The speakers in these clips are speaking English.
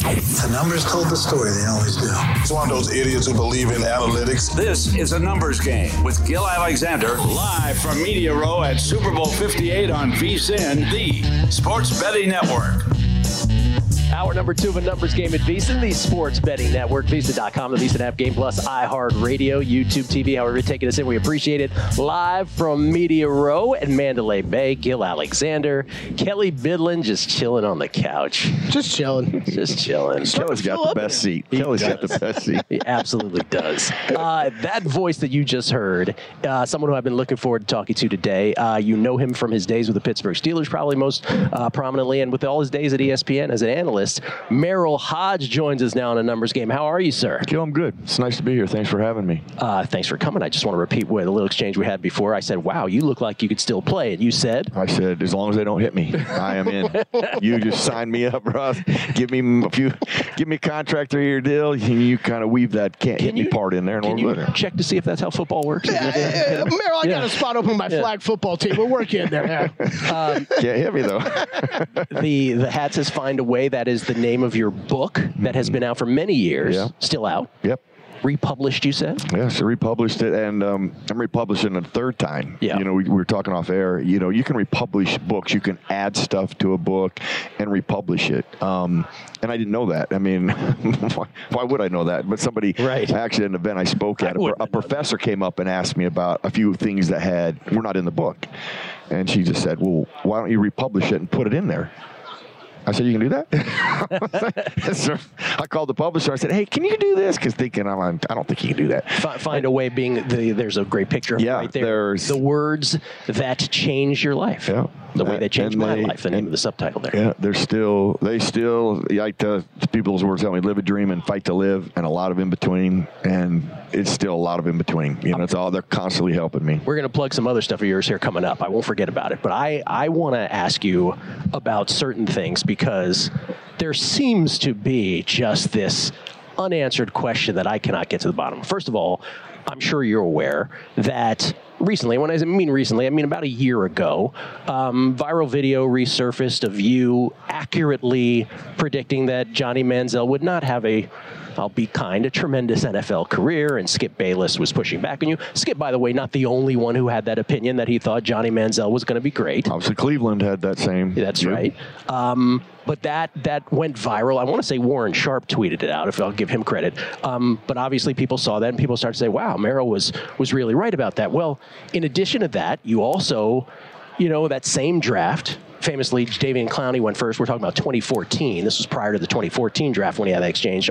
The numbers told the story. They always do. It's one of those idiots who believe in analytics. This is a numbers game with Gil Alexander, live from Media Row at Super Bowl 58 on VSiN, the Sports Betting Network. Hour number 2 of a numbers game at VSiN, the Sports Betting Network, VSiN.com, the VSiN app, Game Plus, iHeartRadio, YouTube TV, however you're taking us in. We appreciate it. Live from Media Row at Mandalay Bay, Gil Alexander, Kelly Bidlin just chilling on the couch. Just chilling. Just chilling. Kelly's got the best seat. Kelly's got the best seat. He absolutely does. That voice that you just heard, someone who I've been looking forward to talking to today, you know him from his days with the Pittsburgh Steelers, probably most prominently, and with all his days at ESPN as an analyst. Merril Hoge joins us now in a numbers game. How are you, sir? Gil, I'm good. It's nice to be here. Thanks for having me. Thanks for coming. I just want to repeat what a little exchange we had before. I said, wow, you look like you could still play. And you said? I said, as long as they don't hit me, I am in. You just sign me up, Ross. Give me a contract 3-year deal. And you kind of weave that can't hit me part in there. And can you check to see if that's how football works? Merril, I got a spot open my flag football team. We'll work you in there. Can't hit me, though. The Hats Has Find a Way, that is the name of your book that has been out for many years. Yeah. Still out. Yep. Republished, you said? Yes, I republished it, and I'm republishing it a third time. Yeah. You know, we were talking off air. You know, you can republish books. You can add stuff to a book and republish it. And I didn't know that. I mean, why would I know that? But somebody, actually, at an event I spoke at, a professor came up and asked me about a few things that were not in the book. And she just said, well, why don't you republish it and put it in there? I said, you can do that? So I called the publisher. I said, hey, can you do this? Because thinking, I don't think you can do that. Find a Way being, there's a great picture of it right there. There's the words that change your life. Yeah. The way they changed my life, the name of the subtitle there. Yeah, they still, like people's words tell me, live a dream and fight to live, and a lot of in between, and it's still a lot of in between. You know, it's all, they're constantly helping me. We're going to plug some other stuff of yours here coming up. I won't forget about it, but I want to ask you about certain things because there seems to be just this unanswered question that I cannot get to the bottom of. First of all, I'm sure you're aware that recently, when I mean recently, I mean about a year ago, viral video resurfaced of you accurately predicting that Johnny Manziel would not have I'll be kind, a tremendous NFL career, and Skip Bayless was pushing back on you. Skip, by the way, not the only one who had that opinion that he thought Johnny Manziel was going to be great. Obviously, Cleveland had that same. That's right. But that went viral. I want to say Warren Sharp tweeted it out, if I'll give him credit. But obviously people saw that, and people started to say, wow, Merril was really right about that. Well, in addition to that, you also, that same draft, famously, Jadeveon Clowney went first. We're talking about 2014. This was prior to the 2014 draft when he had that exchange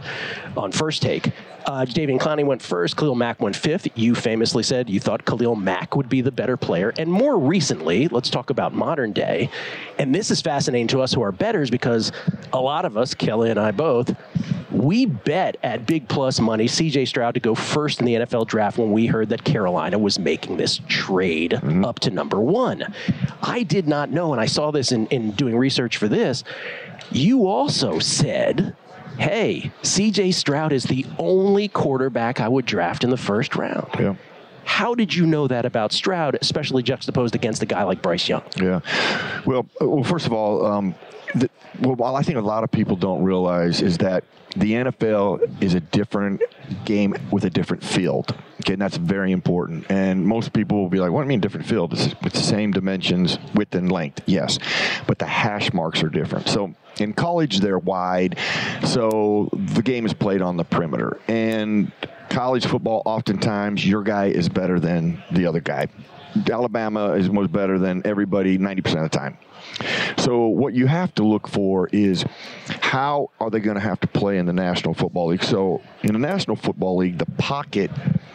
on First Take. Jadeveon Clowney went first. Khalil Mack went fifth. You famously said you thought Khalil Mack would be the better player. And more recently, let's talk about modern day. And this is fascinating to us who are bettors because a lot of us, Kelly and I both, we bet at big plus money C.J. Stroud to go first in the NFL draft when we heard that Carolina was making this trade up to number 1. I did not know, and I saw this in doing research for this. You also said, hey, C.J. Stroud is the only quarterback I would draft in the first round. Yeah. How did you know that about Stroud, especially juxtaposed against a guy like Bryce Young? Yeah. Well, first of all, what I think a lot of people don't realize is that the NFL is a different game with a different field. Okay, and that's very important. And most people will be like, what do you mean different field? It's the same dimensions, width and length. Yes, but the hash marks are different. So in college, they're wide. So the game is played on the perimeter. And college football, oftentimes, your guy is better than the other guy. Alabama is most better than everybody 90% of the time. So what you have to look for is how are they going to have to play in the National Football League. So in the National Football League, the pocket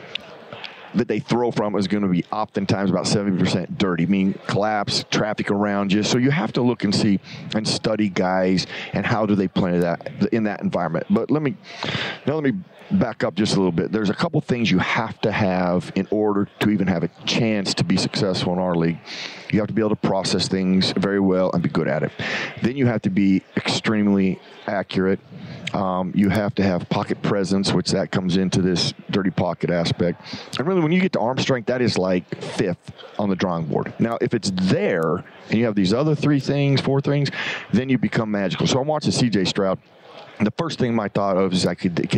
that they throw from is going to be oftentimes about 70% dirty, meaning collapse, traffic around you. So you have to look and see and study guys and how do they play in that environment. But let me back up just a little bit. There's a couple things you have to have in order to even have a chance to be successful in our league. You have to be able to process things very well and be good at it. Then you have to be extremely accurate You have to have pocket presence, which that comes into this dirty pocket aspect. And really, when you get to arm strength, that is like 5th on the drawing board. Now, if it's there and you have these other 4 things, then you become magical. So I'm watching C.J. Stroud. The first thing my thought of is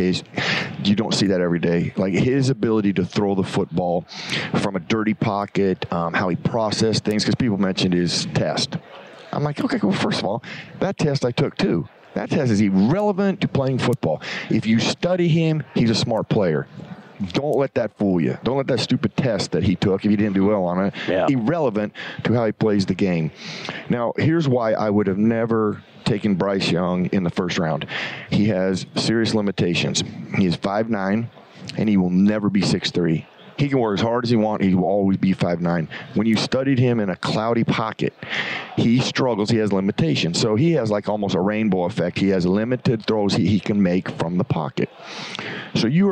you don't see that every day. Like his ability to throw the football from a dirty pocket, how he processed things, because people mentioned his test. I'm like, okay, well, first of all, that test I took too. That test is irrelevant to playing football. If you study him, he's a smart player. Don't let that fool you. Don't let that stupid test that he took, if he didn't do well on it, irrelevant to how he plays the game. Now, here's why I would have never taken Bryce Young in the first round. He has serious limitations. He is 5'9", and he will never be 6'3". He can work as hard as he wants. He will always be 5'9". When you studied him in a cloudy pocket, he struggles. He has limitations. So he has like almost a rainbow effect. He has limited throws he can make from the pocket. So you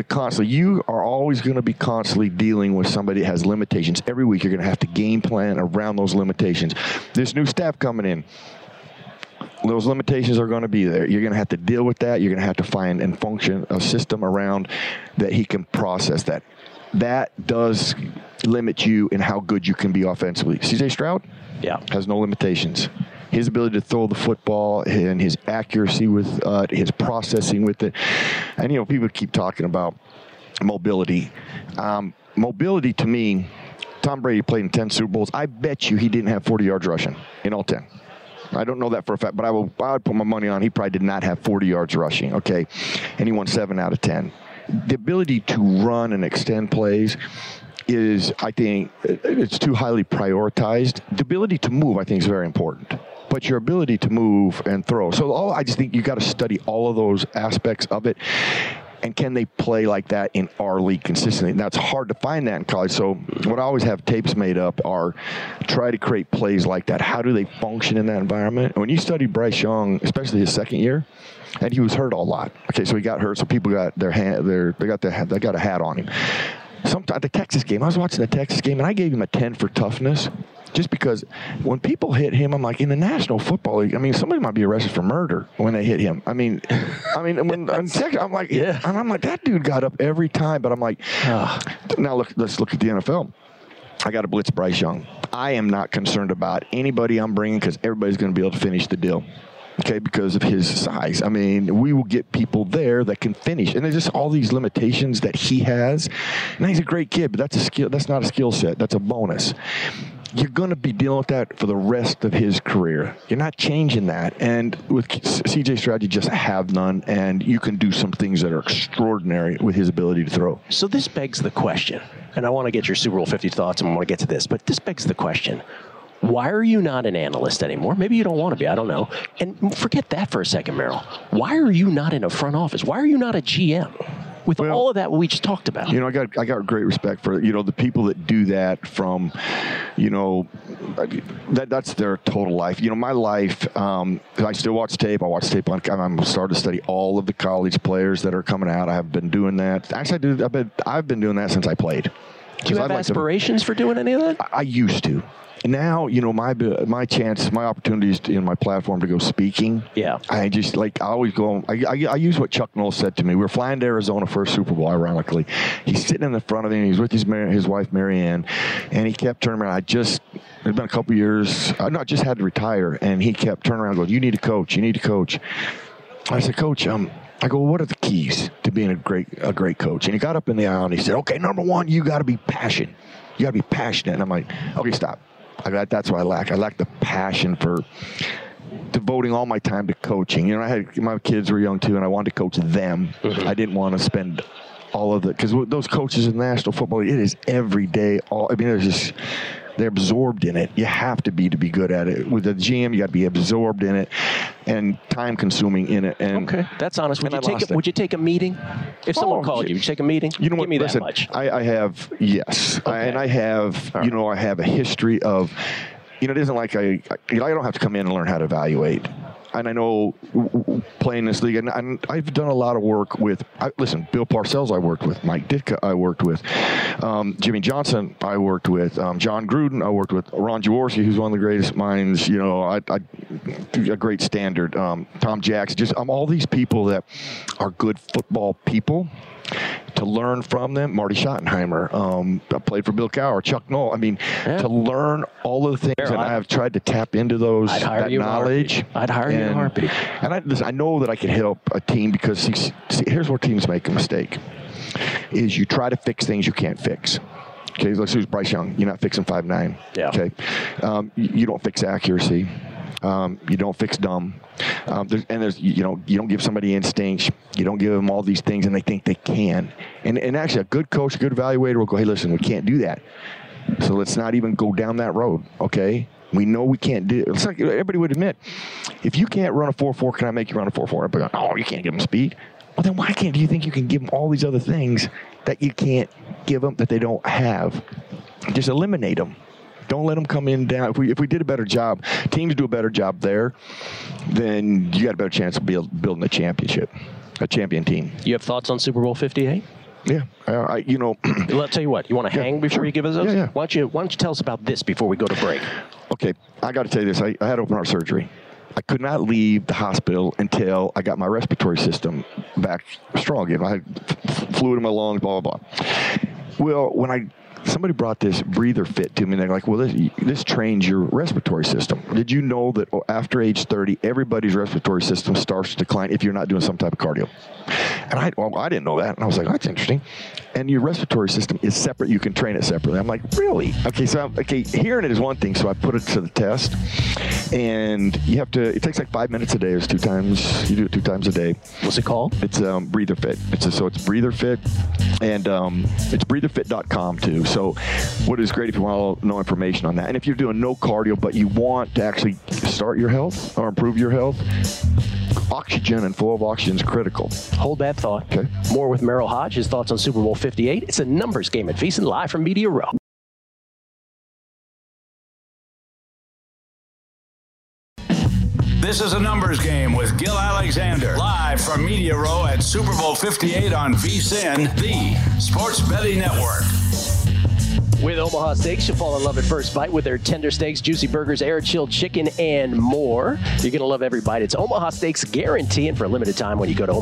are always going to be constantly dealing with somebody that has limitations. Every week you're going to have to game plan around those limitations. This new staff coming in, those limitations are going to be there. You're going to have to deal with that. You're going to have to find and function a system around that he can process that. That does limit you in how good you can be offensively. C.J. Stroud has no limitations. His ability to throw the football and his accuracy with his processing with it. And, people keep talking about mobility. Mobility, to me, Tom Brady played in 10 Super Bowls. I bet you he didn't have 40 yards rushing in all 10. I don't know that for a fact, but I would put my money on he probably did not have 40 yards rushing, okay? And he won 7 out of 10. The ability to run and extend plays is, I think, it's too highly prioritized. The ability to move, I think, is very important. But your ability to move and throw. So I just think you got to study all of those aspects of it. And can they play like that in our league consistently? And that's hard to find that in college. So what I always have tapes made up are try to create plays like that. How do they function in that environment? And when you study Bryce Young, especially his second year, and he was hurt a lot. Okay, so he got hurt. So people got they got a hat on him. Sometimes the Texas game, I was watching the Texas game, and I gave him a 10 for toughness. Just because when people hit him, I'm like, in the National Football League, somebody might be arrested for murder when they hit him. when in Texas, I'm like, and I'm like, that dude got up every time. But I'm like, now let's look at the NFL. I got to blitz Bryce Young. I am not concerned about anybody I'm bringing because everybody's going to be able to finish the deal. Okay, because of his size. We will get people there that can finish. And there's just all these limitations that he has. And he's a great kid, but that's a skill. That's not a skill set. That's a bonus. You're going to be dealing with that for the rest of his career. You're not changing that. And with C.J. Stroud, you just have none, and you can do some things that are extraordinary with his ability to throw. So this begs the question, and I want to get your Super Bowl 50 thoughts, and I want to get to this, but this begs the question. Why are you not an analyst anymore? Maybe you don't want to be. I don't know. And forget that for a second, Merrill. Why are you not in a front office? Why are you not a GM? With all of that we just talked about. I got great respect for, the people that do that from, that's their total life. My life, I still watch tape. I watch tape I'm starting to study all of the college players that are coming out. I have been doing that. Actually, I've been doing that since I played. Do you have aspirations for doing any of that? I used to. Now, my opportunities in my platform to go speaking. Yeah. I just I always go. I use what Chuck Noll said to me. We were flying to Arizona for a Super Bowl. Ironically, he's sitting in the front of him. He's with his wife Marianne, and he kept turning around. It's been a couple years. I just had to retire, and he kept turning around and going, "You need to coach. You need to coach." I said, "Coach, I go, what are the keys to being a great coach?" And he got up in the aisle and he said, "Okay, number one, you got to be passionate. You got to be passionate." And I'm like, "Okay, stop. That's what I lack. I lack the passion for devoting all my time to coaching." My kids were young too, and I wanted to coach them. Mm-hmm. I didn't want to spend all of it because those coaches in the National Football League, it is every day. They're absorbed in it. You have to be good at it. With the GM, you got to be absorbed in it and time consuming in it. And okay, that's honest. Would you take a meeting if someone called you? Would you take a meeting? You know what? Give me that much. I have, yes, okay. I have. Right. I have a history of. It isn't like I don't have to come in and learn how to evaluate. and I know playing this league, and I've done a lot of work with, listen, Bill Parcells I worked with, Mike Ditka I worked with, Jimmy Johnson I worked with, John Gruden I worked with, Ron Jaworski, who's one of the greatest minds, you know, a great standard, Tom Jackson, just all these people that are good football people. To learn from them, Marty Schottenheimer, I played for Bill Cowher, Chuck Noll. I mean, to learn all of the things, and I have tried to tap into that knowledge. I'd hire you in a heartbeat. And I know that I can help a team because, see, here's where teams make a mistake, is you try to fix things you can't fix. Okay, let's use Bryce Young. You're not fixing 5'9". Yeah. Okay, you don't fix accuracy. You don't fix dumb. You don't give somebody instincts. You don't give them all these things, and they think they can. And actually, a good coach, a good evaluator will go, hey, listen, we can't do that. So let's not even go down that road, okay? We know we can't do it. It's like everybody would admit, if you can't run a 4.4, can I make you run a 4.4? Everybody goes, oh, you can't give them speed. Well, then why do you think you can give them all these other things that you can't give them, that they don't have? Just eliminate them. Don't let them come in down. If we did a better job, teams do a better job there, then you got a better chance of building a champion team. You have thoughts on Super Bowl 58? Yeah, I'll tell you what. You want to hang before you give us those? Yeah. Why don't you tell us about this before we go to break? Okay, I got to tell you this. I had open heart surgery. I could not leave the hospital until I got my respiratory system back strong again. I had fluid in my lungs, blah, blah, blah. Well, when somebody brought this breather fit to me, and they're like, well, this trains your respiratory system. Did you know that after age 30, everybody's respiratory system starts to decline if you're not doing some type of cardio? And I didn't know that. And I was like, that's interesting. And your respiratory system is separate. You can train it separately. I'm like, really? Okay, hearing it is one thing, so I put it to the test. And it takes like 5 minutes a day. You do it 2 times a day. What's it called? It's Breather Fit. It's Breather Fit, and it's breatherfit.com too. So what is great if you want to know information on that. And if you're doing no cardio, but you want to actually start your health or improve your health, oxygen and flow of oxygen is critical. Hold that thought. Okay. More with Merrill Hodge, his thoughts on Super Bowl 58. It's a numbers game at VSiN, live from Media Row. This is a numbers game with Gil Alexander, live from Media Row at Super Bowl 58 on VSiN, the Sports Betting Network. With Omaha Steaks, you'll fall in love at first bite with their tender steaks, juicy burgers, air-chilled chicken, and more. You're going to love every bite. It's Omaha Steaks guarantee, and for a limited time when you go to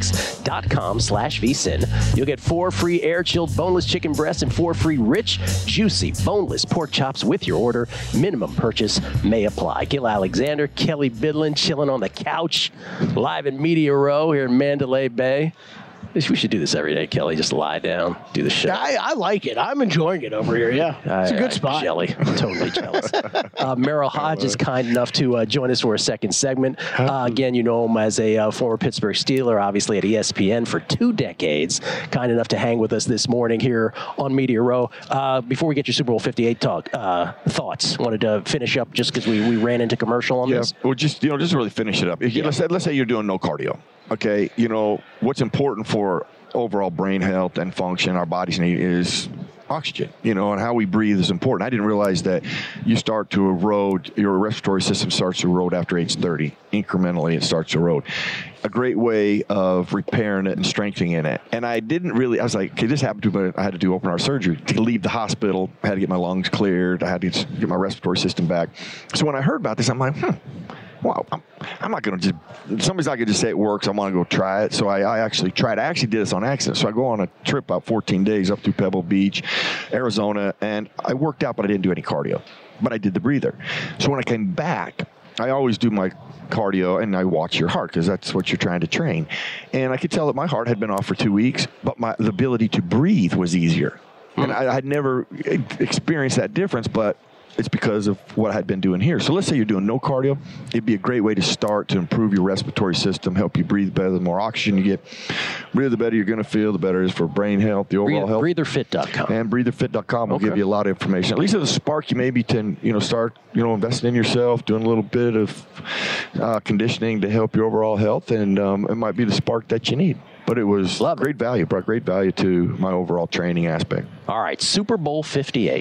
omahasteaks.com/VSiN, you'll get 4 free air-chilled boneless chicken breasts and 4 free rich, juicy, boneless pork chops with your order. Minimum purchase may apply. Gil Alexander, Kelly Bidlin, chilling on the couch, live in Media Row here in Mandalay Bay. We should do this every day, Kelly. Just lie down, do the show. I like it. I'm enjoying it over here. Yeah, it's a good spot. I'm totally jealous. Merrill Hodge is kind enough to join us for a second segment. Again, you know him as a former Pittsburgh Steeler, obviously at ESPN for 2 decades. Kind enough to hang with us this morning here on Media Row. Before we get your Super Bowl 58 talk, thoughts. Wanted to finish up just because we ran into commercial on this. Well, just really finish it up. Let's say you're doing no cardio. Okay, what's important for overall brain health and function, our bodies need, is oxygen, and how we breathe is important. I didn't realize that you start to erode, your respiratory system starts to erode after age 30. Incrementally, it starts to erode. A great way of repairing it and strengthening it. And I was like, okay, this happened to me, but I had to do open heart surgery. To leave the hospital, I had to get my lungs cleared, I had to get my respiratory system back. So when I heard about this, I'm like, wow, I'm not going to somebody's not going to just say it works. I want to go try it. So I actually tried. I actually did this on accident. So I go on a trip about 14 days up through Pebble Beach, Arizona, and I worked out, but I didn't do any cardio. But I did the breather. So when I came back, I always do my cardio and I watch your heart because that's what you're trying to train. And I could tell that my heart had been off for 2 weeks, but the ability to breathe was easier. And I had never experienced that difference, but it's because of what I had been doing here. So let's say you're doing no cardio. It'd be a great way to start to improve your respiratory system, help you breathe better. The more oxygen you get, really the better you're going to feel, the better it is for brain health, the overall health. Breatherfit.com. And breatherfit.com will give you a lot of information. At least it'll spark you maybe to, start, investing in yourself, doing a little bit of conditioning to help your overall health. And it might be the spark that you need. But it was brought great value to my overall training aspect. All right, Super Bowl 58.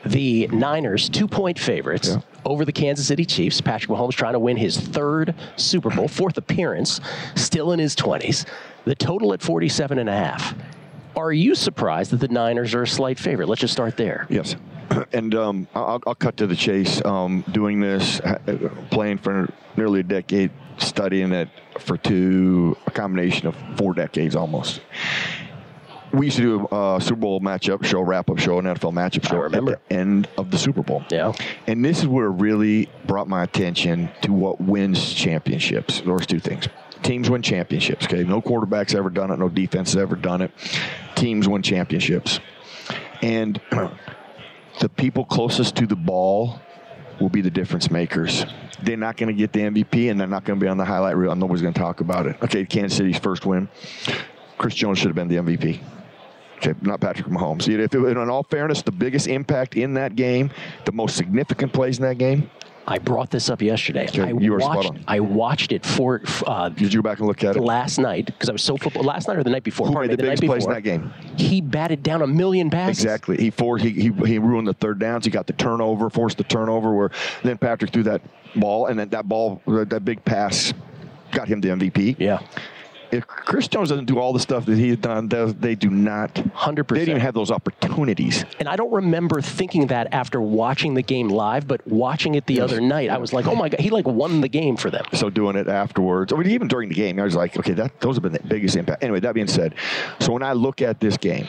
The Niners, 2-point favorites over the Kansas City Chiefs. Patrick Mahomes trying to win his third Super Bowl, fourth appearance, still in his 20s. The total at 47.5. Are you surprised that the Niners are a slight favorite? Let's just start there. Yes. And I'll cut to the chase. Doing this, playing for nearly a decade, studying it for a combination of 4 decades almost. We used to do a Super Bowl matchup show, wrap-up show, an NFL matchup show at the end of the Super Bowl. Yeah. And this is where it really brought my attention to what wins championships. Those two things. Teams win championships, okay? No quarterback's ever done it. No defense has ever done it. Teams win championships. And the people closest to the ball will be the difference makers. They're not going to get the MVP, and they're not going to be on the highlight reel. Nobody's going to talk about it. Okay, Kansas City's first win. Chris Jones should have been the MVP. Okay, not Patrick Mahomes. In all fairness, the biggest impact in that game, the most significant plays in that game. I brought this up yesterday. Okay, you were spot on. I watched it for. Did you go back and look at it last night? Because I was so football. Last night or the night before? Who made the biggest plays in that game? He batted down 1 million passes. Exactly. He ruined the third downs. He got the turnover, forced the turnover. Where then Patrick threw that ball, and then that big pass got him the MVP. Yeah. If Chris Jones doesn't do all the stuff that he had done, they do not. 100%. They didn't even have those opportunities. And I don't remember thinking that after watching the game live, but watching it the other night, I was like, oh my God, he won the game for them. So doing it afterwards, even during the game, I was like, okay, those have been the biggest impact. Anyway, that being said, so when I look at this game,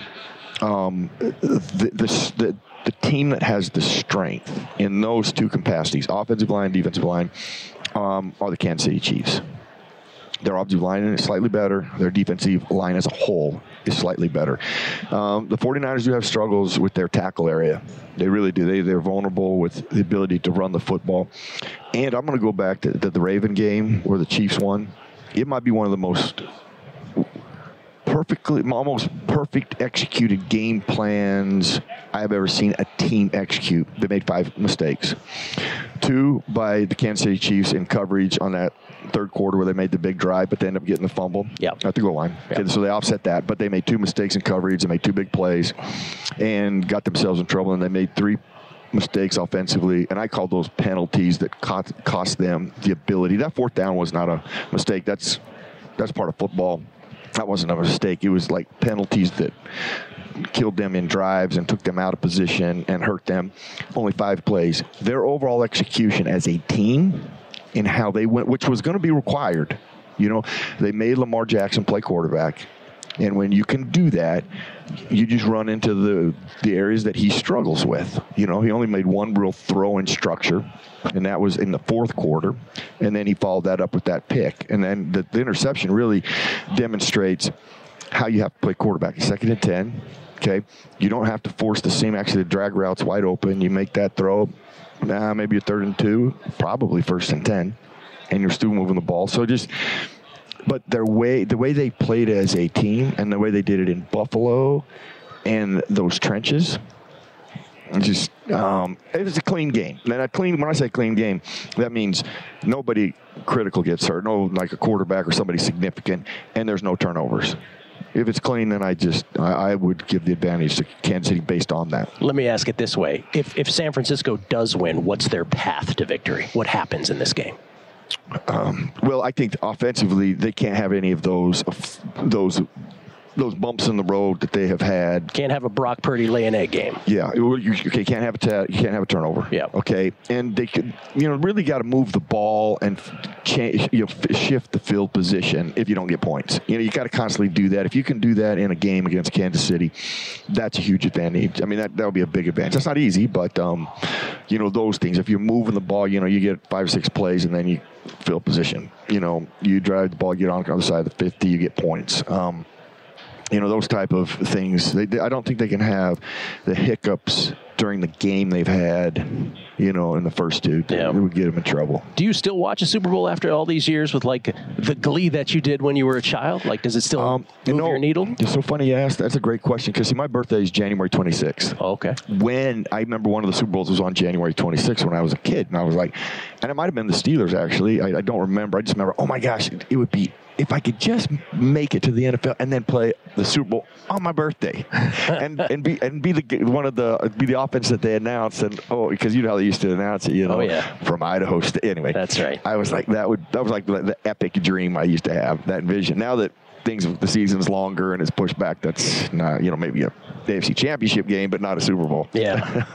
the team that has the strength in those two capacities, offensive line, defensive line, are the Kansas City Chiefs. Their offensive line is slightly better. Their defensive line as a whole is slightly better. The 49ers do have struggles with their tackle area. They really do. They're vulnerable with the ability to run the football. And I'm going to go back to the Raven game where the Chiefs won. It might be one of the most almost perfect executed game plans I have ever seen a team execute. They made 5 mistakes. 2 by the Kansas City Chiefs in coverage on that third quarter where they made the big drive, but they ended up getting the fumble at the goal line. Yep. Okay, so they offset that, but they made 2 mistakes in coverage. They made 2 big plays and got themselves in trouble, and they made 3 mistakes offensively, and I call those penalties that cost them the ability. That 4th down was not a mistake. That's part of football. That wasn't a mistake. It was like penalties that killed them in drives and took them out of position and hurt them. Only 5 plays. Their overall execution as a team in how they went, which was going to be required. They made Lamar Jackson play quarterback. And when you can do that, you just run into the areas that he struggles with. He only made 1 real throw in structure, and that was in the 4th quarter. And then he followed that up with that pick. And then the interception really demonstrates how you have to play quarterback. 2nd and 10, okay? You don't have to force the seam. Actually, the drag route's wide open. You make that throw, maybe a 3rd and 2, probably 1st and 10, and you're still moving the ball. So but the way they played as a team and the way they did it in Buffalo and those trenches, it was a clean game. And when I say clean game, that means nobody critical gets hurt, no like a quarterback or somebody significant, and there's no turnovers. If it's clean, then I would give the advantage to Kansas City based on that. Let me ask it this way. If San Francisco does win, what's their path to victory? What happens in this game? Well, I think offensively they can't have any of those bumps in the road that they have had. Can't have a Brock Purdy lay an egg game. Yeah, you can't have a turnover. Yeah. Okay, and they could really got to move the ball and shift the field position if you don't get points. You got to constantly do that. If you can do that in a game against Kansas City, that's a huge advantage. I mean that would be a big advantage. That's not easy, but those things. If you're moving the ball, you get 5 or 6 plays and then you field position. You drive the ball, get on the other side of the 50, you get points. Those type of things. I don't think they can have the hiccups during the game they've had, in the first 2. Yeah. It would get them in trouble. Do you still watch a Super Bowl after all these years with, the glee that you did when you were a child? Does it still move your needle? It's so funny you asked. That's a great question because, my birthday is January 26th. Oh, okay. When I remember one of the Super Bowls was on January 26th when I was a kid, and I was like, and it might have been the Steelers, actually. I don't remember. I just remember, oh, my gosh, it would be if I could just make it to the NFL and then play the Super Bowl on my birthday, and be the offense that they announced, and because you know how they used to announce it, from Idaho State. Anyway, that's right. I was like that was like the epic dream I used to have, that vision. Now that the season's longer and it's pushed back, that's not, maybe a AFC Championship game, but not a Super Bowl. Yeah.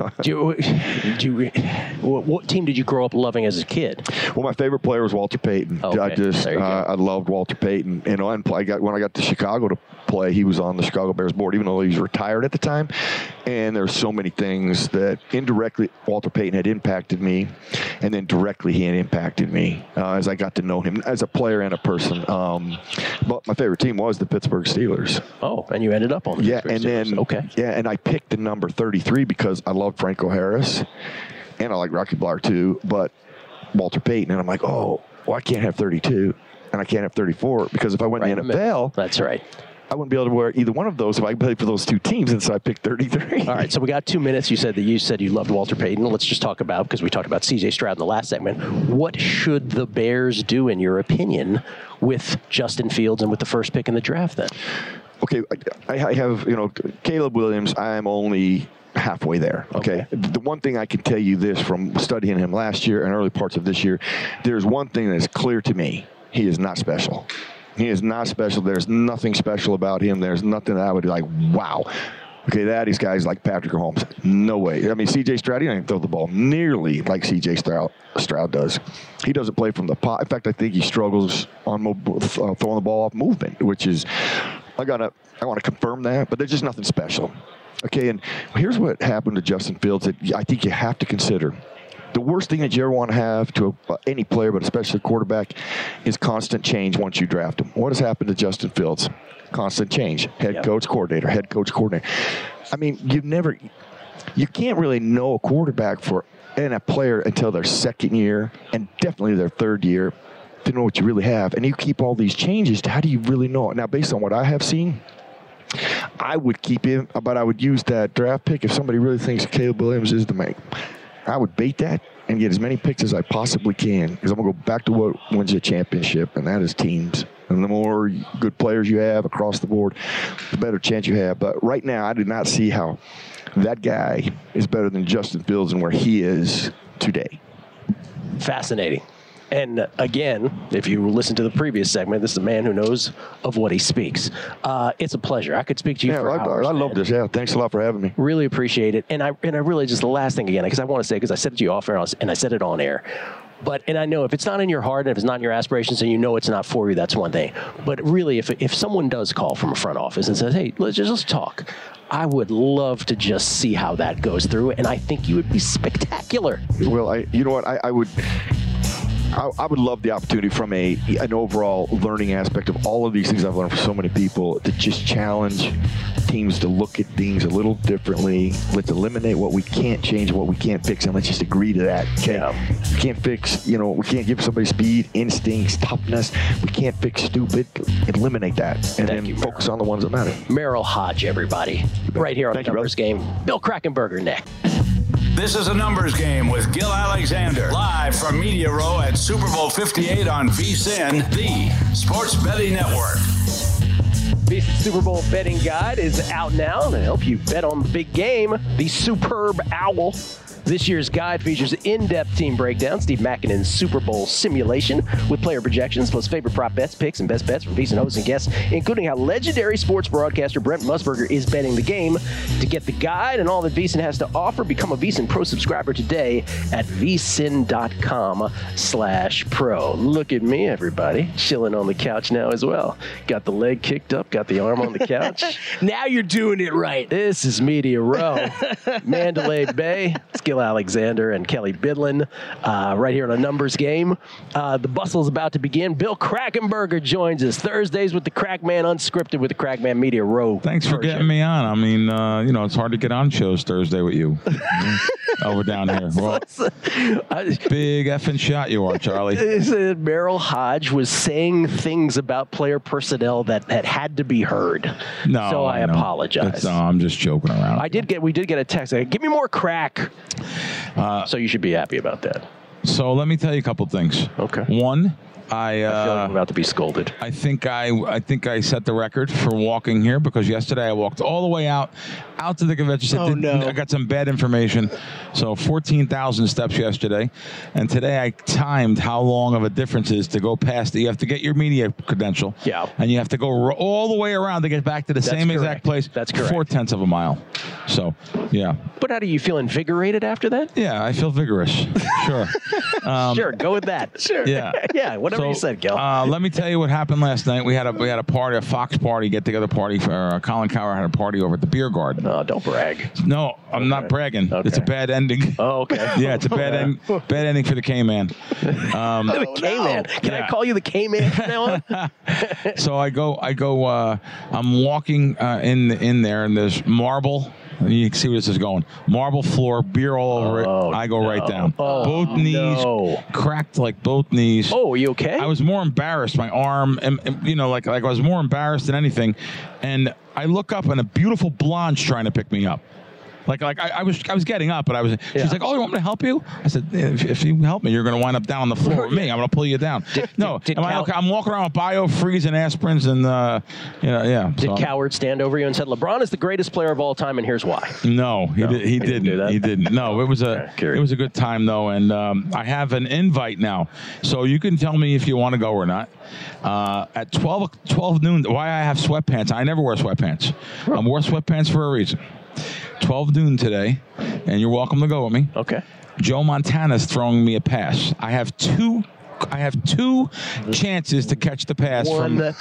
What team did you grow up loving as a kid? Well, my favorite player was Walter Payton. Okay. I loved Walter Payton. And when I got to Chicago to play, he was on the Chicago Bears board, even though he was retired at the time. And there's so many things that indirectly Walter Payton had impacted me, and then directly he had impacted me as I got to know him as a player and a person. But my favorite team was the Pittsburgh Steelers. Oh, and you ended up on the Pittsburgh Steelers. Yeah, and I picked the number 33 because I loved Franco Harris, and I like Rocky Bleier too, but Walter Payton, and I'm like, I can't have 32, and I can't have 34, because if I went in the NFL, that's right, I wouldn't be able to wear either one of those if I played for those two teams, and so I picked 33. All right, so we got 2 minutes. You said you loved Walter Payton. Let's just talk about, because we talked about C.J. Stroud in the last segment, what should the Bears do, in your opinion, with Justin Fields and with the first pick in the draft then? Okay, I have, Caleb Williams, I'm only halfway there. Okay. The one thing I can tell you this from studying him last year and early parts of this year, there's one thing that is clear to me. He is not special. He is not special. There's nothing special about him. There's nothing that I would be like, wow. Okay, that is guys like Patrick Mahomes. No way. I mean, C.J. Stroud, he doesn't throw the ball nearly like C.J. Stroud does. He doesn't play from the pot. In fact, I think he struggles on throwing the ball off movement, which is, I want to confirm that, but there's just nothing special. Okay, and here's what happened to Justin Fields that I think you have to consider. The worst thing that you ever want to have to any player, but especially a quarterback, is constant change once you draft him. What has happened to Justin Fields? Constant change. Head coach, coordinator, head coach, coordinator. I mean, you can't really know a quarterback and a player until their second year, and definitely their third year, to know what you really have. And you keep all these changes, how do you really know it? Now, based on what I have seen, I would keep him, but I would use that draft pick if somebody really thinks Caleb Williams is the man. I would bait that and get as many picks as I possibly can, because I'm going to go back to what wins you a championship, and that is teams. And the more good players you have across the board, the better chance you have. But right now, I do not see how that guy is better than Justin Fields and where he is today. Fascinating. And again, if you listen to the previous segment, this is a man who knows of what he speaks. It's a pleasure. I could speak to you for hours. I love this. Yeah, thanks a lot for having me. Really appreciate it. And I really just, the last thing again, because I want to say, because I said it to you off air and I said it on air. And I know if it's not in your heart and if it's not in your aspirations and you know it's not for you, that's one thing. But really, if someone does call from a front office and says, hey, let's talk, I would love to just see how that goes through. And I think you would be spectacular. Well, you know what? I would love the opportunity from an overall learning aspect of all of these things I've learned from so many people to just challenge teams to look at things a little differently. Let's eliminate what we can't change, what we can't fix, and let's just agree to that. Okay? Yeah. We can't fix, we can't give somebody speed, instincts, toughness. We can't fix stupid. Eliminate that, and then focus on the ones that matter. Merrill Hodge, everybody. Right here on the Numbers Game. Bill Krackomberger next. This is a Numbers Game with Gil Alexander, live from Media Row at Super Bowl 58 on VSiN, the Sports Betting Network. VSiN Super Bowl betting guide is out now to help you bet on the big game. The Superb Owl. This year's guide features in-depth team breakdown, Steve Makinen's Super Bowl simulation with player projections, plus favorite prop bets, picks, and best bets from VSiN hosts and guests, including how legendary sports broadcaster Brent Musburger is betting the game. To get the guide and all that VSiN has to offer, become a VSiN Pro subscriber today at vsin.com/pro. Look at me, everybody, chilling on the couch now as well. Got the leg kicked up, got the arm on the couch. Now you're doing it right. This is Media Row. Mandalay Bay. It's Gil Alexander and Kelly Bidlin right here on a Numbers Game. The bustle is about to begin. Bill Krackomberger joins us Thursdays with the Crackman Unscripted with the Crackman Media Row. Thanks for getting me on. I mean, it's hard to get on shows Thursday with you. Over down here. Well, big effing shot you are, Charlie. Merrill Hodge was saying things about player personnel that had to be heard. No, so I apologize. I'm just joking around. We did get a text. Give me more crack. So you should be happy about that. So let me tell you a couple things. Okay. One, I feel like I'm about to be scolded. I think I set the record for walking here because yesterday I walked all the way out to the convention center. I got some bad information. So 14,000 steps yesterday. And today I timed how long of a difference is to go past it. You have to get your media credential. Yeah. And you have to go all the way around to get back to the same exact place. That's correct. 0.4 of a mile. So, yeah. But how do you feel, invigorated after that? Yeah, I feel vigorous. Sure. Sure, go with that. Sure. Yeah. Yeah, whatever you said, Gil. Let me tell you what happened last night. We had a party, a Fox party, get-together party. For Colin Cowher had a party over at the Beer Garden. Oh, don't brag. No, I'm not bragging. Okay. It's a bad ending. Oh, okay. Yeah, it's a bad ending for the K-Man. The K-Man. Can I call you the K-Man from now on? So I go. I'm walking in there, and there's marble. You can see where this is going. Marble floor, beer all over it. I go right down. Both knees cracked, like both knees. Oh, are you okay? I was more embarrassed. My arm, and like I was more embarrassed than anything. And I look up, and a beautiful blonde's trying to pick me up. Like I was getting up, but she's like, "Oh, you want me to help you?" I said, "If you help me, you're going to wind up down on the floor with me. I'm going to pull you down." I'm walking around with BioFreeze and aspirins, and Did Coward stand over you and said, "LeBron is the greatest player of all time, and here's why"? No, he didn't do that. He didn't. No, it was a good time though, and I have an invite now, so you can tell me if you want to go or not. At 12 noon, why I have sweatpants? I never wear sweatpants. I wore sweatpants for a reason. 12 noon today, and you're welcome to go with me. Okay. Joe Montana's throwing me a pass. I have two chances to catch the pass.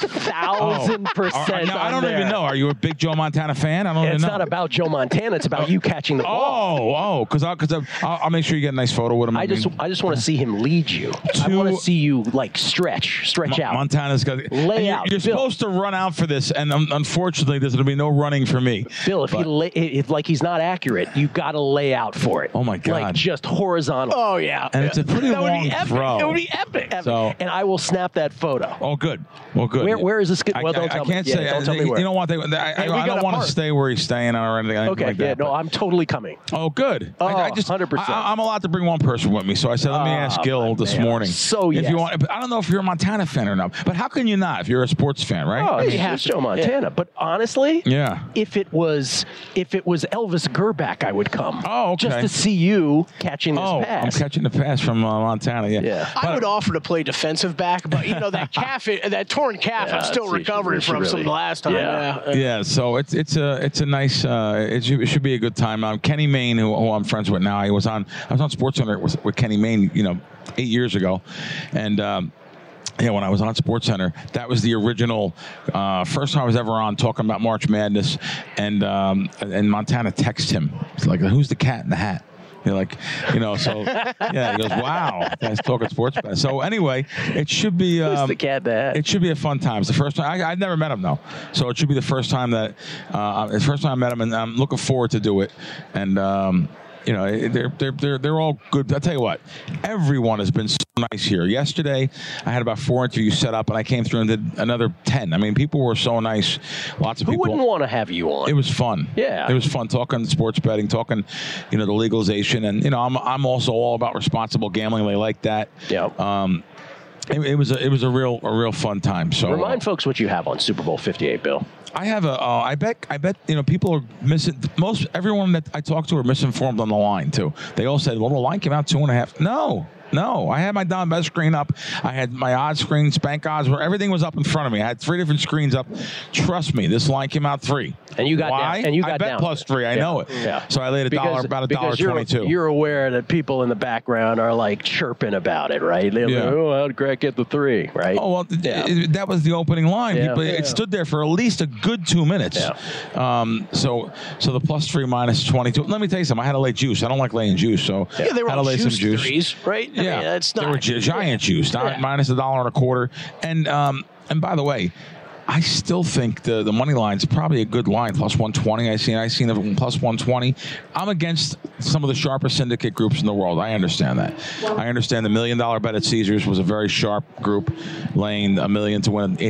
1,000%. I don't even know. Are you a big Joe Montana fan? I don't even know. It's not about Joe Montana. It's about you catching the ball. Because I'll make sure you get a nice photo with him. I just want to see him lead you. I want to see you stretch out. Montana's got lay out. You're supposed to run out for this, and unfortunately, there's going to be no running for me. Bill, if he's not accurate, you got to lay out for it. Oh my God! Like just horizontal. Oh yeah. And it's a pretty long throw. It would be epic. So, and I will snap that photo. Oh, good. Well, good. Where is this? Well, don't tell me. I can't say. Don't tell me where. You know what? I don't want to stay where he's staying or anything like that. No, I'm totally coming. Oh, good. Oh, 100%. I'm allowed to bring one person with me, so I said, let me ask Gil this morning. So yes. If you want, I don't know if you're a Montana fan or not, but how can you not if you're a sports fan, right? Oh, he has Joe Montana. But honestly, if it was Elvis Gerback, I would come. Oh, okay. Just to see you catching this pass. I'm catching the pass from Montana. Yeah. I would offer to play defensive back, but that torn calf, I'm still recovering from the last time. Yeah. So it's a nice. It should be a good time. Kenny Mayne, who I'm friends with now, I was on SportsCenter with Kenny Mayne, 8 years ago, and. When I was on SportsCenter, that was the original first time I was ever on talking about March Madness, and Montana texted him. It's like, "Who's the cat in the hat?" You're like, he goes, "Wow, guys talking sports." So anyway, it should be. Who's the cat in the hat? It should be a fun time. It's the first time I've never met him though, so it should be the first time that it's the first time I met him, and I'm looking forward to do it. And they're all good. I'll tell you what, everyone has been so nice here. Yesterday, I had about 4 interviews set up, and I came through and did another 10. I mean, people were so nice. Lots of people. Who wouldn't want to have you on? It was fun. Yeah, it was fun talking sports betting, talking, the legalization, and I'm also all about responsible gambling. They like that. Yeah. It was a real fun time. So remind folks what you have on Super Bowl 58, Bill. I have I bet people are everyone that I talk to are misinformed on the line too. They all said, well, the line came out 2.5. No, I had my Don Bet screen up. I had my odds screen, Spank odds, where everything was up in front of me. I had 3 different screens up. Trust me, this line came out 3. And you got Why? down. And you got I bet down. plus 3. I know it. Yeah. So I laid about $1.22. You're aware that people in the background are like chirping about it, right? They're like, "Oh, how did Greg get the 3?" Right? Oh well, that was the opening line. It stood there for at least a good 2 minutes. Yeah. So the plus 3 minus 22. Let me tell you something. I had to lay juice. I don't like laying juice, so they were I had to lay some juice. Threes, right? Yeah, I mean, that's not. They were giant juice, minus $1.25. And by the way, I still think the money line's probably a good line, plus 120. I seen it plus 120. I'm against some of the sharpest syndicate groups in the world. I understand that. I understand the $1 million bet at Caesars was a very sharp group, laying $1 million to win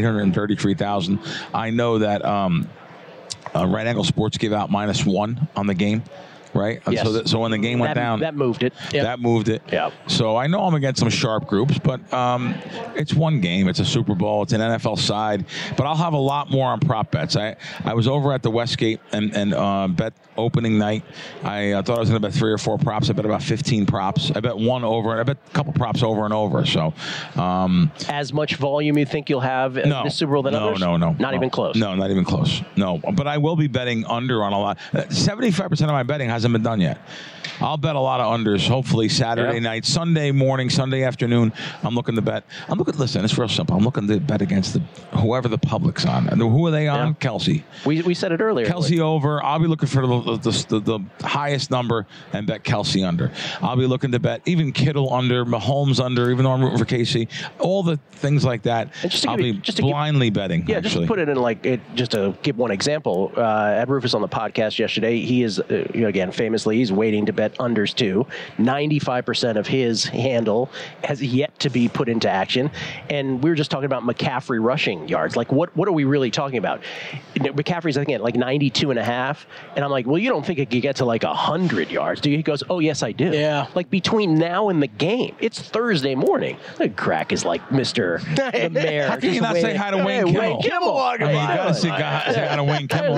$833,000. I know that Right Angle Sports gave out -1 on the game. right? And Yes. so when the game went down, that moved it. Yep. That moved it. Yeah. So I know I'm against some sharp groups, but it's one game. It's a Super Bowl. It's an NFL side. But I'll have a lot more on prop bets. I was over at the Westgate and bet opening night. I thought I was going to bet 3 or 4 props. I bet about 15 props. I bet one over, and I bet a couple props over and over. So as much volume you think you'll have in this Super Bowl than others? No. Not even close. No, not even close. No, but I will be betting under on a lot. 75% of my betting hasn't been done yet. I'll bet a lot of unders, hopefully Saturday night, Sunday morning, Sunday afternoon. I'm looking to bet. Listen, it's real simple. I'm looking to bet against whoever the public's on. And who are they on? Yeah. Kelsey. We said it earlier. Kelsey over. I'll be looking for the highest number and bet Kelsey under. I'll be looking to bet even Kittle under, Mahomes under, even though I'm rooting for KC. All the things like that. I'll be blindly betting. Yeah, actually. just to put it in just to give one example. Ed Rufus on the podcast yesterday, he is, again, famously, he's waiting to bet unders too. 95% of his handle has yet to be put into action. And we were just talking about McCaffrey rushing yards. Like, what are we really talking about? McCaffrey's, I think, at 92.5. And I'm like, well, you don't think it could get to 100 yards, do you? He goes, oh, yes, I do. Yeah. Between now and the game, it's Thursday morning. The crack is like Mr. the Mayor. How can you not say hi to Wayne Kimmel? Wayne Kimmel. You got to say hi to Wayne Kimmel.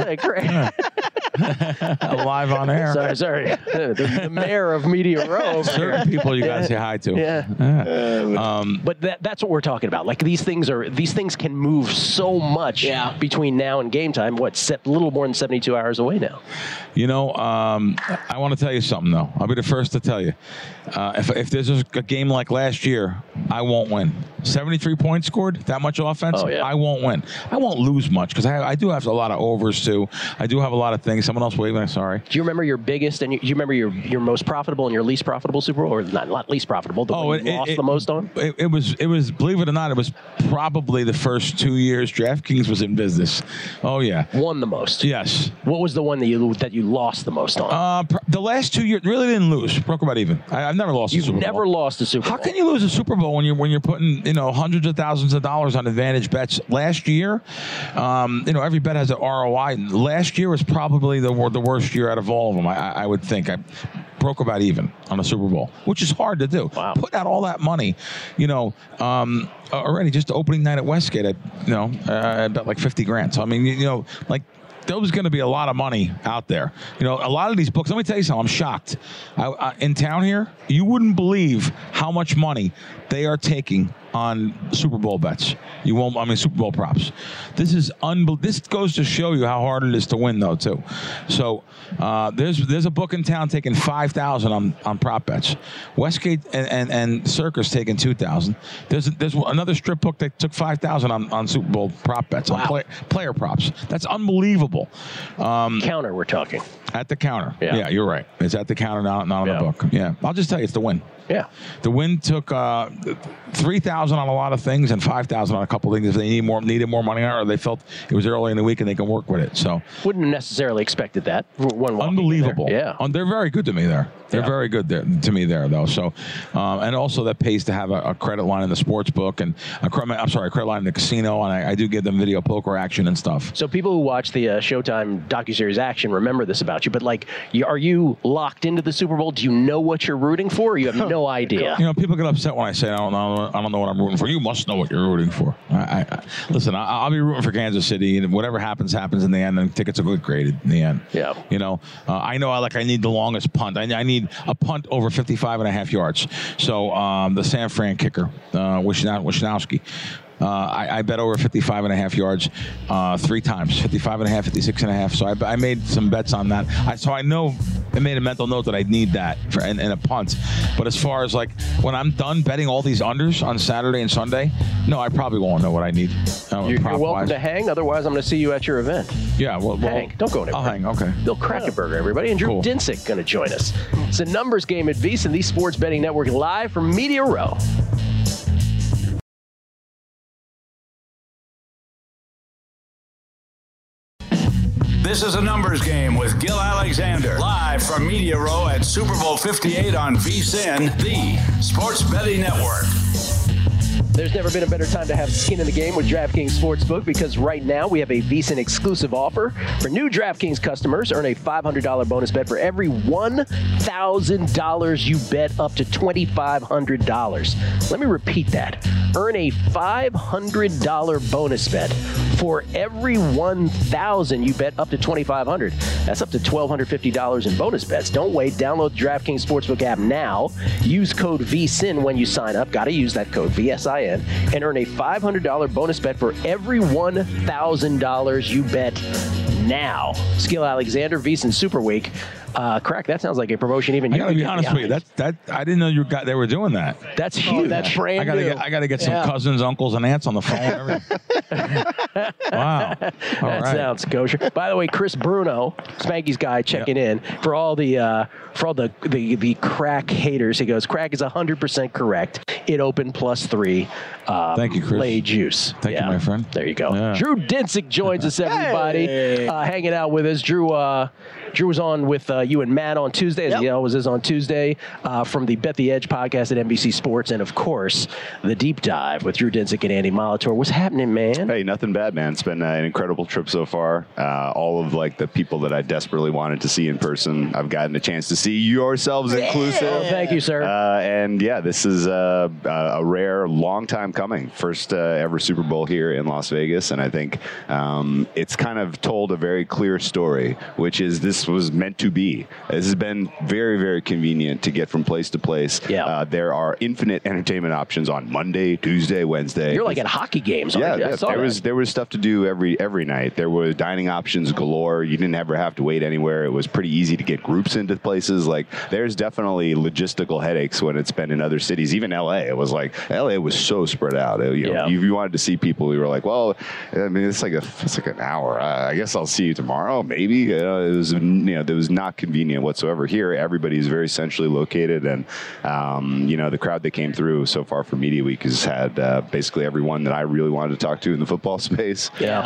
Live on air. Sorry. The mayor of Media Row. Certain people you got to say hi to. Yeah. But that's what we're talking about. These things can move so much between now and game time. A little more than 72 hours away now. I want to tell you something, though. I'll be the first to tell you. If there's a game like last year, I won't win. 73 points scored, that much offense, I won't win. I won't lose much because I do have a lot of overs, too. I do have a lot of things. Someone else waving, sorry. Do you remember your biggest and do you remember your most profitable and your least profitable Super Bowl? Or not least profitable, the one you lost the most on? It was, believe it or not, it was probably the first 2 years DraftKings was in business. Oh, yeah. Won the most? Yes. What was the one that you lost the most on? The last 2 years, really didn't lose. Broke about even. I've never lost a Super Bowl. You've never lost a Super Bowl. How can you lose a Super Bowl when you're putting hundreds of thousands of dollars on advantage bets? Last year, every bet has an ROI. Last year was probably the worst year out of all of them. I would think. I broke about even on a Super Bowl, which is hard to do. Wow. Put out all that money, already just the opening night at Westgate. I bet like 50 grand. So I mean, there was going to be a lot of money out there. A lot of these books, let me tell you something, I'm shocked. In town here, you wouldn't believe how much money they are taking on Super Bowl bets. Super Bowl props. This is this goes to show you how hard it is to win, though, too. So there's a book in town taking $5,000 on prop bets. Westgate and Circus taking $2,000. There's another strip book that took $5,000 on Super Bowl prop bets, on player props. That's unbelievable. Counter, we're talking. At the counter. Yeah, you're right. It's at the counter, not on the book. Yeah, I'll just tell you, it's the win. Yeah. The win took $3,000 on a lot of things and $5,000 on a couple of things if they needed more money or they felt it was early in the week and they can work with it. So wouldn't have necessarily expected that. Unbelievable. Yeah. They're very good to me there. They're very good to me there, though. So, and also that pays to have a credit line in the sports book and a credit line in the casino, and I do give them video poker action and stuff. So people who watch the Showtime docuseries Action remember this about you, but are you locked into the Super Bowl? Do you know what you're rooting for, or you have no idea? People get upset when I say I don't know what I'm rooting for. You must know what you're rooting for. Listen, I'll be rooting for Kansas City, and whatever happens in the end, and tickets are good graded in the end. Yeah. I know I need the longest punt. I need a punt over 55.5 yards. So the San Fran kicker, Wisnowski, I bet over 55.5 yards 3 times, 55.5, 56.5. So I made some bets on that. I know I made a mental note that I need that in a punt. But as far as when I'm done betting all these unders on Saturday and Sunday, no, I probably won't know what I need. You're welcome to hang. Otherwise, I'm going to see you at your event. Yeah, well, hang. Don't go anywhere. I'll hang. Okay. Bill Krackomberger, everybody, and Drew Dinsick going to join us. It's a numbers game at VSiN, the Sports Betting Network, live from Media Row. This is a numbers game with Gil Alexander, live from Media Row at Super Bowl 58 on VSiN, the Sports Betting Network. There's never been a better time to have skin in the game with DraftKings Sportsbook because right now we have a VSiN exclusive offer. For new DraftKings customers, earn a $500 bonus bet for every $1,000 you bet up to $2,500. Let me repeat that. Earn a $500 bonus bet for every $1,000 you bet up to $2,500. That's up to $1,250 in bonus bets. Don't wait. Download the DraftKings Sportsbook app now. Use code VSiN when you sign up. Got to use that code, VSIN, and earn a $500 bonus bet for every $1,000 you bet now. Skill Alexander, VSiN Super Week. Crack, that sounds like a promotion even you. I gotta be honest with you. That I didn't know they were doing that. That's huge. That's brand new. I gotta get some cousins, uncles, and aunts on the phone. Wow. That sounds kosher. By the way, Chris Bruno, Spanky's guy, checking in for all the crack haters. He goes, crack is 100% correct. It opened +3. Thank you, Chris. Lay juice. Thank you, my friend. There you go. Yeah. Drew Dinsick joins us, everybody. Hanging out with us. Drew was on with you and Matt on Tuesday, as he always is on Tuesday, from the Bet the Edge podcast at NBC Sports, and of course, the Deep Dive with Drew Dinsick and Andy Molitor. What's happening, man? Hey, nothing bad, man. It's been an incredible trip so far. All of the people that I desperately wanted to see in person, I've gotten a chance to see, yourselves inclusive. Oh, thank you, sir. And this is a rare, long time coming. First ever Super Bowl here in Las Vegas, and I think it's kind of told a very clear story, which is this was meant to be. This has been very, very convenient to get from place to place. Yeah. There are infinite entertainment options on Monday, Tuesday, Wednesday. You're like at hockey games. Yeah, there was stuff to do every night. There were dining options galore. You didn't ever have to wait anywhere. It was pretty easy to get groups into places. Like, there's definitely logistical headaches when it's been in other cities. Even LA, it was like LA was so spread out. If you wanted to see people, you were like, well, I mean, it's like an hour. I guess I'll see you tomorrow, maybe. It was that was not convenient whatsoever. Here, everybody's very centrally located, and the crowd that came through so far for Media Week has had basically everyone that I really wanted to talk to in the football space. Yeah.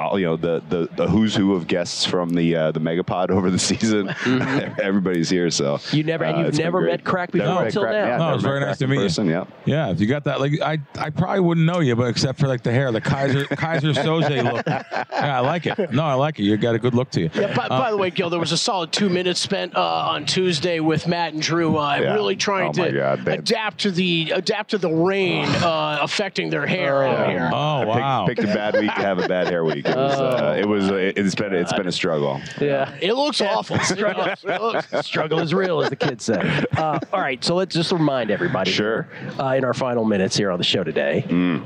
The who's who of guests from the Megapod over the season. Mm-hmm. Everybody's here, so you've never met Crack before until now. Yeah, no, it was very nice to meet you. Yeah, if you got that, I probably wouldn't know you, but except for the hair, the Kaiser Soze look. Yeah, I like it. No, I like it. You got a good look to you. Yeah. By the way, Gil, there was a solid 2 minutes spent on Tuesday with Matt and Drew, really trying to adapt to the rain affecting their hair out here. Oh wow! Picked a bad week to have a bad hair week. It's been a struggle. Yeah, it looks awful. Struggle is real, as the kids say. All right, so let's just remind everybody. Sure. In our final minutes here on the show today.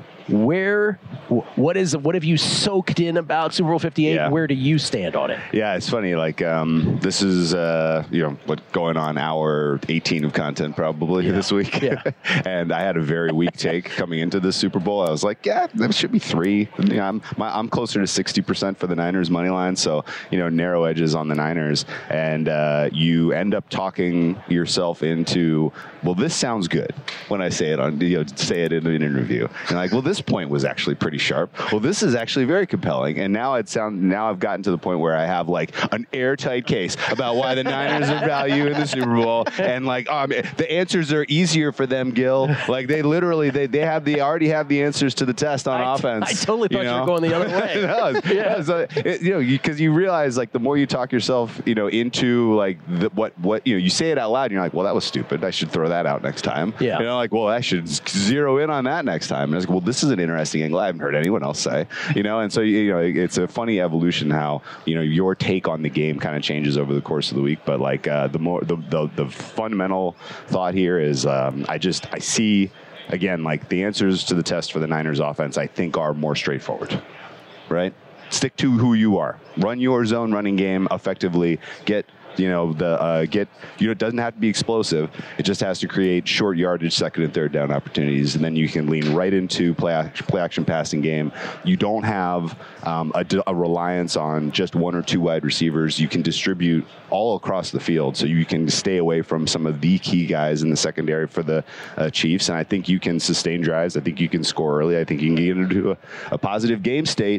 What have you soaked in about Super Bowl 58? Yeah. Where do you stand on it? Yeah, it's funny. This is what going on hour 18 of content probably this week. Yeah. And I had a very weak take coming into the Super Bowl. I was like, there should be 3. I'm closer to 60% for the Niners money line, so narrow edges on the Niners, and you end up talking yourself into, well, this sounds good when I say it say it in an interview. And like, well, this point was actually pretty sharp. Well, this is actually very compelling. And now I've gotten to the point where I have an airtight case about why the Niners are value in the Super Bowl. And the answers are easier for them, Gil. They literally, they already have the answers to the test on offense. I totally thought you were going the other way. Because you realize the more you talk yourself, into what you say it out loud, and you're like, well, that was stupid. I should throw that out next time. Yeah. Well, I should zero in on that next time. And I was like, well, this is an interesting angle I haven't heard anyone else say, and so it's a funny evolution how your take on the game kind of changes over the course of the week. But the fundamental thought here is I see again the answers to the test for the Niners offense I think are more straightforward, right? Stick to who you are, run your zone running game effectively, it doesn't have to be explosive. It just has to create short yardage second and third down opportunities, and then you can lean right into play action passing game. You don't have a reliance on just 1 or 2 wide receivers. You can distribute all across the field, so you can stay away from some of the key guys in the secondary for the Chiefs. And I think you can sustain drives. I think you can score early. I think you can get into a positive game state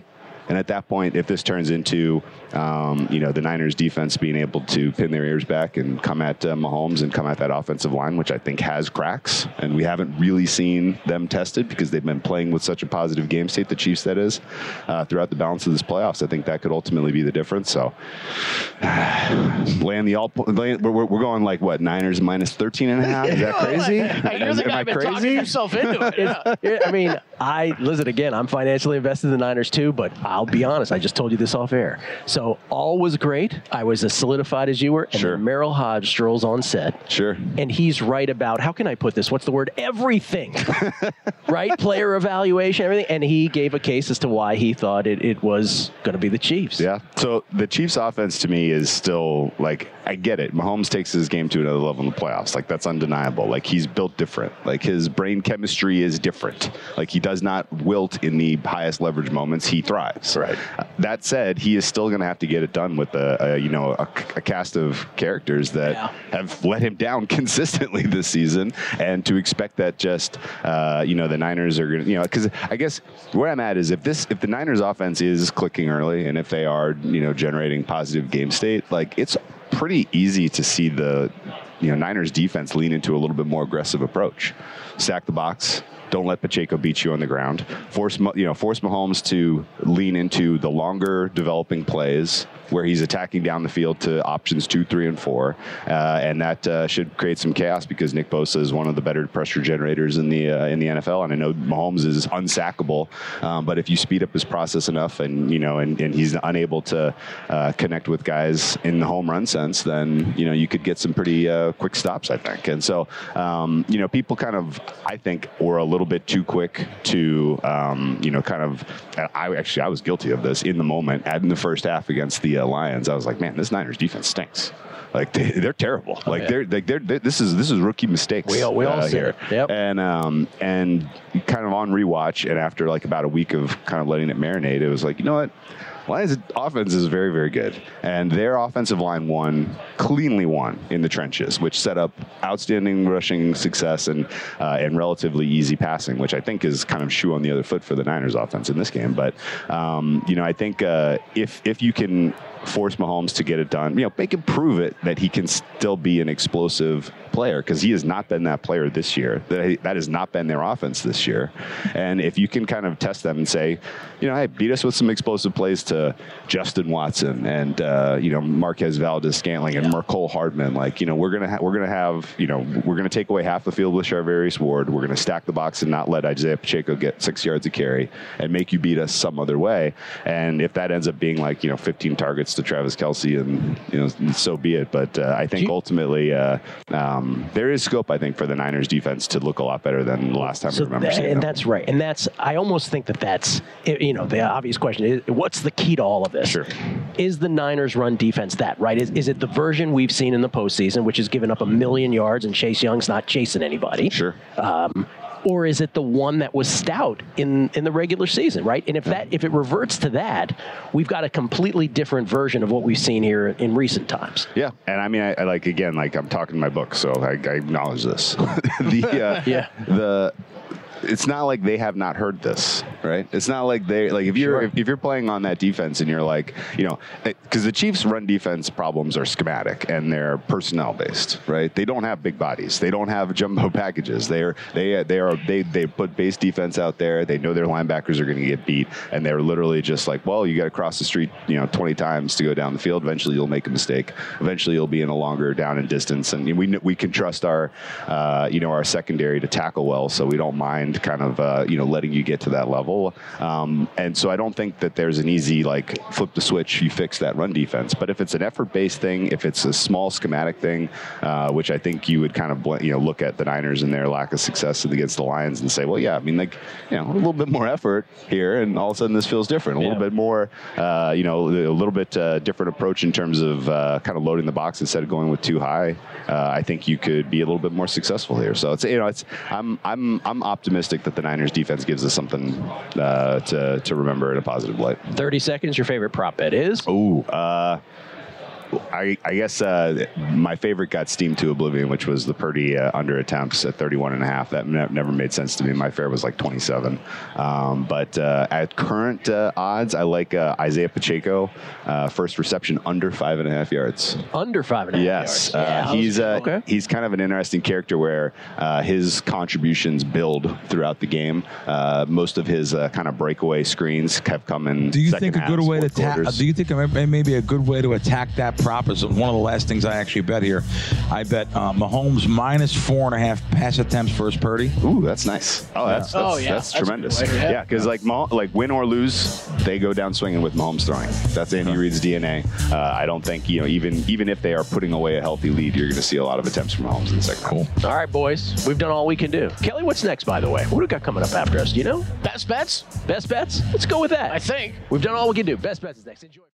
And at that point, if this turns into, the Niners defense being able to pin their ears back and come at Mahomes and come at that offensive line, which I think has cracks, and we haven't really seen them tested because they've been playing with such a positive game state, the Chiefs that is, throughout the balance of this playoffs. I think that could ultimately be the difference. So we're going like what, Niners minus 13.5? Is that crazy? Hey, you're the guy been talking yourself into it. I mean, listen, again, I'm financially invested in the Niners too, but I'll be honest, I just told you this off air. So all was great. I was as solidified as you were. And then Merrill Hodge strolls on set. Sure. And he's right about, how can I put this? What's the word? Everything. Right? Player evaluation, everything. And he gave a case as to why he thought it was going to be the Chiefs. Yeah. So the Chiefs offense to me is still, like, I get it. Mahomes takes his game to another level in the playoffs. Like, that's undeniable. Like, he's built different. Like, his brain chemistry is different. Like, he does not wilt in the highest leverage moments. He thrives. Right. That said, he is still going to have to get it done with a cast of characters that have let him down consistently this season. And to expect that just, the Niners are going to, because I guess where I'm at is if the Niners offense is clicking early and if they are, generating positive game state, like, it's pretty easy to see the Niners defense lean into a little bit more aggressive approach. Stack the box. Don't let Pacheco beat you on the ground. Force Mahomes to lean into the longer developing plays where he's attacking down the field to options 2, 3, and 4, and that should create some chaos because Nick Bosa is one of the better pressure generators in the NFL, and I know Mahomes is unsackable, but if you speed up his process enough, and he's unable to connect with guys in the home run sense, then you could get some pretty quick stops, I think. And so people kind of, I think, were a little bit too quick to I was guilty of this in the moment in the first half against the Lions. I was like, man, this Niners defense stinks. Like they're terrible. They're this is rookie mistakes. We all see it. Yep. And kind of on rewatch, and after like about a week of kind of letting it marinate, it was like, you know what? Lions' offense is very, very good, and their offensive line cleanly won in the trenches, which set up outstanding rushing success and relatively easy passing, which I think is kind of shoe on the other foot for the Niners' offense in this game. But I think if you can force Mahomes to get it done, make him prove it that he can still be an explosive player, because he has not been that player this year. That has not been their offense this year. And if you can kind of test them and say, hey, beat us with some explosive plays to Justin Watson and Marquez Valdez-Scantling and Mecole Hardman, like we're gonna take away half the field with Charvarius Ward. We're gonna stack the box and not let Isaiah Pacheco get 6 yards a carry and make you beat us some other way. And if that ends up being like 15 targets to Travis Kelce, and so be it. But I think ultimately there is scope, I think, for the Niners defense to look a lot better than the last time I remember seeing them. And that's right. And I almost think that's the obvious question is, what's the key to all of this? Sure. Is the Niners run defense that, right? Is it the version we've seen in the postseason, which has given up 1 million yards and Chase Young's not chasing anybody? Sure. Or is it the one that was stout in the regular season, right? And if it reverts to that, we've got a completely different version of what we've seen here in recent times. Yeah, and I mean, I like, again, like I'm talking my book, so I acknowledge this. It's not like they have not heard this, right? It's not like if you're playing on that defense and you're like, because the Chiefs' run defense problems are schematic and they're personnel based, right? They don't have big bodies. They don't have jumbo packages. They put base defense out there. They know their linebackers are going to get beat, and they're literally just like, well, you got to cross the street, 20 times to go down the field. Eventually, you'll make a mistake. Eventually, you'll be in a longer down and distance, and we can trust our secondary to tackle well, so we don't mind kind of letting you get to that level, and so I don't think that there's an easy flip the switch, you fix that run defense. But if it's an effort-based thing, if it's a small schematic thing, which I think you would kind of look at the Niners and their lack of success against the Lions and say, well, yeah, I mean, a little bit more effort here, and all of a sudden this feels different. A little bit more, a little bit different approach in terms of kind of loading the box instead of going with too high. I think you could be a little bit more successful here. So I'm optimistic that the Niners defense gives us something to remember in a positive light. 30 seconds. Your favorite prop bet is? I guess my favorite got steamed to oblivion, which was the Purdy under attempts at 31.5. That never made sense to me. My fair was like 27. But at current odds, I like Isaiah Pacheco, first reception under 5.5 yards. Under 5.5 yards. Yes. He's kind of an interesting character where his contributions build throughout the game. Most of his kind of breakaway screens have come in. Do you think second a good halves, way to fourth quarters. do you think maybe a good way to attack that prop is one of the last things I actually bet here? I bet Mahomes minus 4.5 pass attempts versus Purdy. Ooh, that's nice. Oh, that's tremendous. Yeah, because like win or lose, they go down swinging with Mahomes throwing. That's Andy Reid's DNA. I don't think even if they are putting away a healthy lead, you're going to see a lot of attempts from Mahomes in the second. Cool. All right, boys, we've done all we can do. Kelly, what's next? By the way, what do we got coming up after us? Do you know? Best bets? Best bets? Let's go with that. I think we've done all we can do. Best bets is next. Enjoy.